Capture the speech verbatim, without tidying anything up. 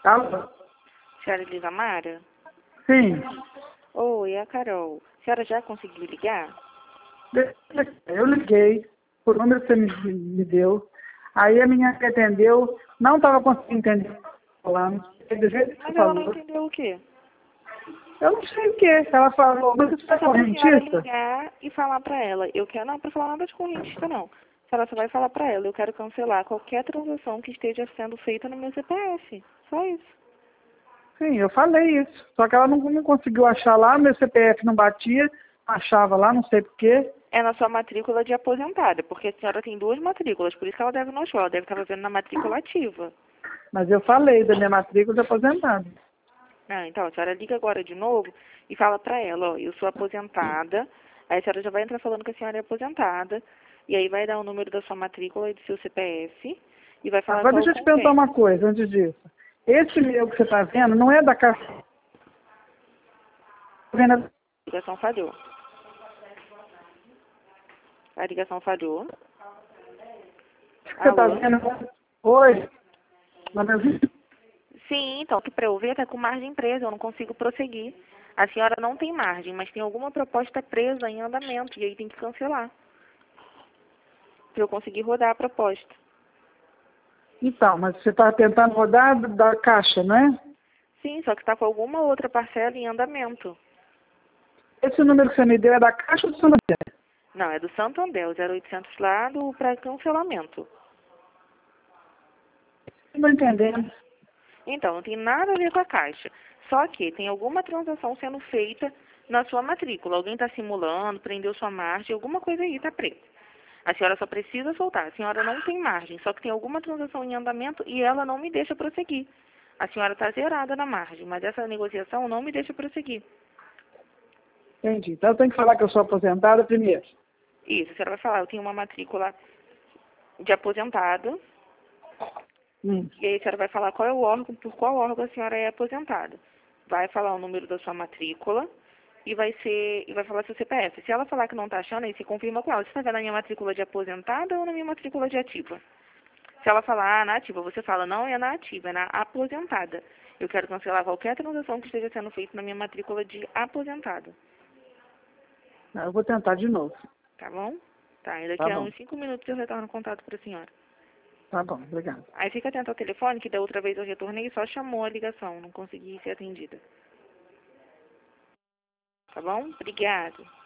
Alô? Senhora Elisamara? Sim. Oi, é a Carol. A senhora já conseguiu ligar? Eu liguei, por número que você me, me deu. Aí a menina que atendeu não estava conseguindo entender. Falando. Do jeito que você Mas ela não falou. entendeu o quê? Eu não sei o que. Ela falou, mas você é É só pra senhora correntista? ligar e falar pra ela. Eu quero, não, pra falar nada de correntista, não. A senhora só vai falar pra ela. Eu quero cancelar qualquer transação que esteja sendo feita no meu C P F. Só isso. Sim, eu falei isso. Só que ela não, não conseguiu achar lá, meu C P F não batia, achava lá, não sei porquê. É na sua matrícula de aposentada, porque a senhora tem duas matrículas, por isso que ela deve não achou. Ela deve estar fazendo na matrícula ativa. Mas eu falei da minha matrícula de aposentado. Ah, então, a senhora liga agora de novo e fala pra ela, ó, eu sou aposentada. Aí a senhora já vai entrar falando que a senhora é aposentada. E aí vai dar o número da sua matrícula e do seu C P F. E vai falar Agora qual deixa o eu te perguntar convênio. uma coisa antes disso. Esse meu que você está vendo não é da Caixa. A ligação falhou. A ligação falhou. Você está Alô? vendo? Oi? Tá me ouvindo? Sim, então, que pra eu ver tá com margem presa, eu não consigo prosseguir. A senhora não tem margem, mas tem alguma proposta presa em andamento, e aí tem que cancelar. Pra eu conseguir rodar a proposta. Então, mas você está tentando rodar da Caixa, não é? Sim, só que tá com alguma outra parcela em andamento. Esse número que você me deu é da Caixa ou do Santander? Não, é do Santander, o zero oitocentos lá do para cancelamento. Não estou entendendo. Então, não tem nada a ver com a Caixa. Só que tem alguma transação sendo feita na sua matrícula. Alguém está simulando, prendeu sua margem, alguma coisa aí está presa. A senhora só precisa soltar. A senhora não tem margem, só que tem alguma transação em andamento e ela não me deixa prosseguir. A senhora está zerada na margem, mas essa negociação não me deixa prosseguir. Entendi. Então eu tenho que falar que eu sou aposentada primeiro. Isso, a senhora vai falar, eu tenho uma matrícula de aposentado. Hum. E aí a senhora vai falar qual é o órgão, por qual órgão a senhora é aposentada. Vai falar o número da sua matrícula e vai ser e vai falar seu C P F. Se ela falar que não está achando, aí você confirma com ela. Você está vendo na minha matrícula de aposentada ou na minha matrícula de ativa? Se ela falar, ah, na ativa, você fala, não é na ativa, é na aposentada. Eu quero cancelar qualquer transação que esteja sendo feita na minha matrícula de aposentada. Eu vou tentar de novo. Tá bom? Tá, e daqui Tá a bom. uns cinco minutos eu retorno o contato para a senhora. Tá bom, obrigado. Aí fica atento ao telefone, que da outra vez eu retornei e só chamou a ligação, não consegui ser atendida. Tá bom? Obrigado.